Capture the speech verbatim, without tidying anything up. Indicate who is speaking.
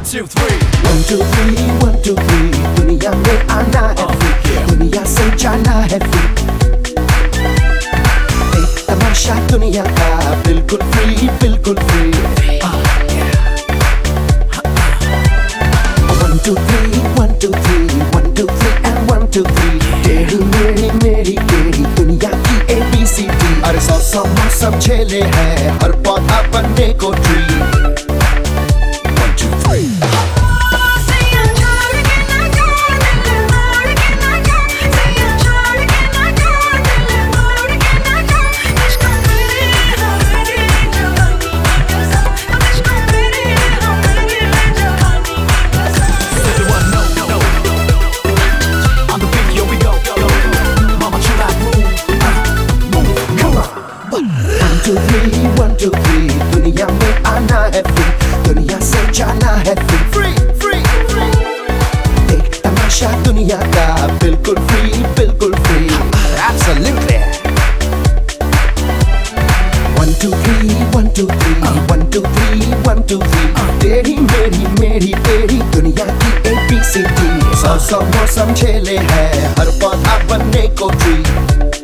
Speaker 1: two, three.
Speaker 2: One two three, one two three. दुनिया में आना है free, दुनिया से जाना है free. एक तमाशा दुनिया का बिल्कुल free, बिल्कुल free. One two three, one two three, one two three and one two three. तेरी मेरी मेरी तेरी दुनिया की A B C D. अरे सौ सौ मौसम झेले हैं हर पौधा बनने को tree. One two three. One two three, दुनिया में आना है free, दुनिया से जाना है free, free, free, free. एक तमाशा दुनिया का बिल्कुल free, बिल्कुल free. Absolutely. One two three, one two three, one two three, one two three. तेरी मेरी मेरी तेरी दुनिया की A B C D. सौ सौ मौसम झेले हैं हर पौधा बनने को tree.